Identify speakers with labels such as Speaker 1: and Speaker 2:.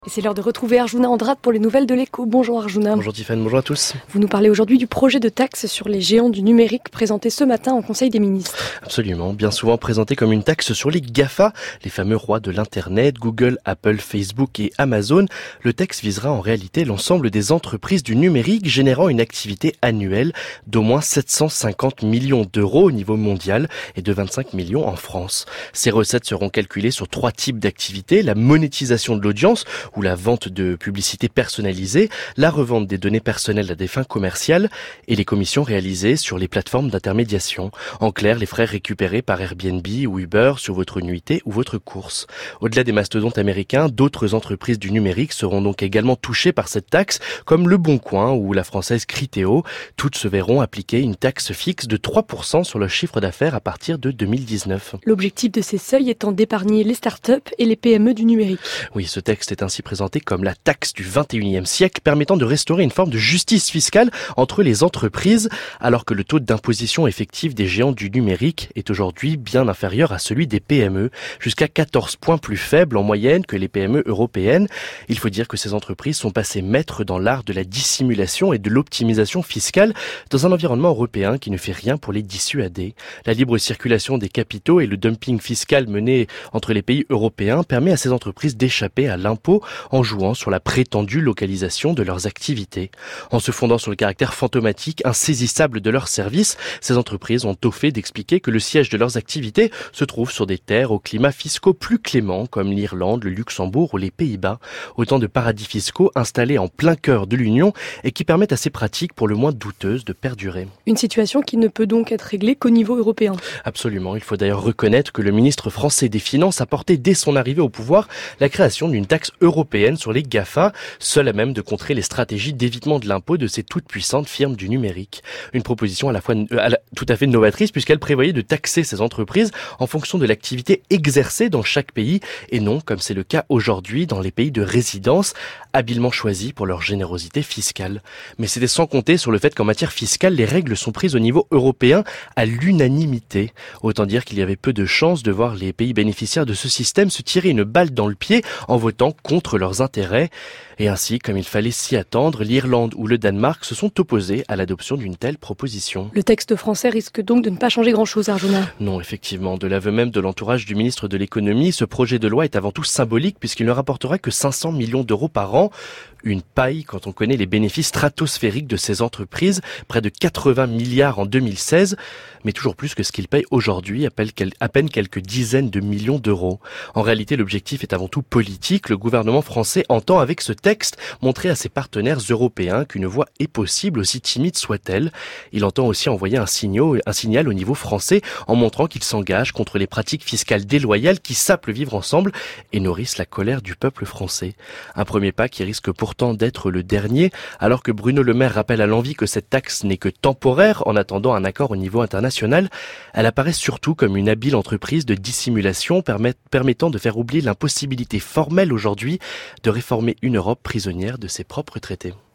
Speaker 1: Et c'est l'heure de retrouver Arjuna Andrade pour les nouvelles de l'écho. Bonjour Arjuna.
Speaker 2: Bonjour Tiffany, bonjour à tous.
Speaker 1: Vous nous parlez aujourd'hui du projet de taxe sur les géants du numérique présenté ce matin au Conseil des ministres.
Speaker 2: Absolument, bien souvent présenté comme une taxe sur les GAFA, les fameux rois de l'Internet, Google, Apple, Facebook et Amazon. Le texte visera en réalité l'ensemble des entreprises du numérique générant une activité annuelle d'au moins 750 millions d'euros au niveau mondial et de 25 millions en France. Ces recettes seront calculées sur 3 types d'activités, la monétisation de l'audience, ou la vente de publicité personnalisée, la revente des données personnelles à des fins commerciales et les commissions réalisées sur les plateformes d'intermédiation. En clair, les frais récupérés par Airbnb ou Uber sur votre nuitée ou votre course. Au-delà des mastodontes américains, d'autres entreprises du numérique seront donc également touchées par cette taxe, comme Le Bon Coin ou la française Criteo. Toutes se verront appliquer une taxe fixe de 3% sur leur chiffre d'affaires à partir de 2019.
Speaker 1: L'objectif de ces seuils étant d'épargner les startups et les PME du numérique.
Speaker 2: Oui, ce texte est ainsi présenté comme la taxe du 21e siècle, permettant de restaurer une forme de justice fiscale entre les entreprises, alors que le taux d'imposition effectif des géants du numérique est aujourd'hui bien inférieur à celui des PME, jusqu'à 14 points plus faible en moyenne que les PME européennes. Il faut dire que ces entreprises sont passées maîtres dans l'art de la dissimulation et de l'optimisation fiscale dans un environnement européen qui ne fait rien pour les dissuader. La libre circulation des capitaux et le dumping fiscal mené entre les pays européens permet à ces entreprises d'échapper à l'impôt en jouant sur la prétendue localisation de leurs activités. En se fondant sur le caractère fantomatique, insaisissable de leurs services, ces entreprises ont au fait d'expliquer que le siège de leurs activités se trouve sur des terres aux climats fiscaux plus cléments comme l'Irlande, le Luxembourg ou les Pays-Bas. Autant de paradis fiscaux installés en plein cœur de l'Union et qui permettent à ces pratiques pour le moins douteuses de perdurer.
Speaker 1: Une situation qui ne peut donc être réglée qu'au niveau européen.
Speaker 2: Absolument. Il faut d'ailleurs reconnaître que le ministre français des Finances a porté dès son arrivée au pouvoir la création d'une taxe européenne sur les GAFA, seule à même de contrer les stratégies d'évitement de l'impôt de ces toutes puissantes firmes du numérique. Une proposition à la fois tout à fait novatrice puisqu'elle prévoyait de taxer ces entreprises en fonction de l'activité exercée dans chaque pays et non, comme c'est le cas aujourd'hui, dans les pays de résidence, habilement choisis pour leur générosité fiscale. Mais c'était sans compter sur le fait qu'en matière fiscale, les règles sont prises au niveau européen à l'unanimité. Autant dire qu'il y avait peu de chances de voir les pays bénéficiaires de ce système se tirer une balle dans le pied en votant contre leurs intérêts. Et ainsi, comme il fallait s'y attendre, l'Irlande ou le Danemark se sont opposés à l'adoption d'une telle proposition.
Speaker 1: Le texte français risque donc de ne pas changer grand-chose, Arjuna.
Speaker 2: Non, effectivement. De l'aveu même de l'entourage du ministre de l'économie, ce projet de loi est avant tout symbolique puisqu'il ne rapportera que 500 millions d'euros par an. Une paille quand on connaît les bénéfices stratosphériques de ces entreprises, près de 80 milliards en 2016, mais toujours plus que ce qu'ils payent aujourd'hui, à peine quelques dizaines de millions d'euros. En réalité, l'objectif est avant tout politique. Le gouvernement français entend avec ce texte montrer à ses partenaires européens qu'une voie est possible, aussi timide soit-elle. Il entend aussi envoyer un signal au niveau français en montrant qu'il s'engage contre les pratiques fiscales déloyales qui sapent le vivre ensemble et nourrissent la colère du peuple français. Un premier pas qui risque pourtant d'être le dernier, alors que Bruno Le Maire rappelle à l'envi que cette taxe n'est que temporaire en attendant un accord au niveau international. Elle apparaît surtout comme une habile entreprise de dissimulation permettant de faire oublier l'impossibilité formelle aujourd'hui de réformer une Europe prisonnière de ses propres traités.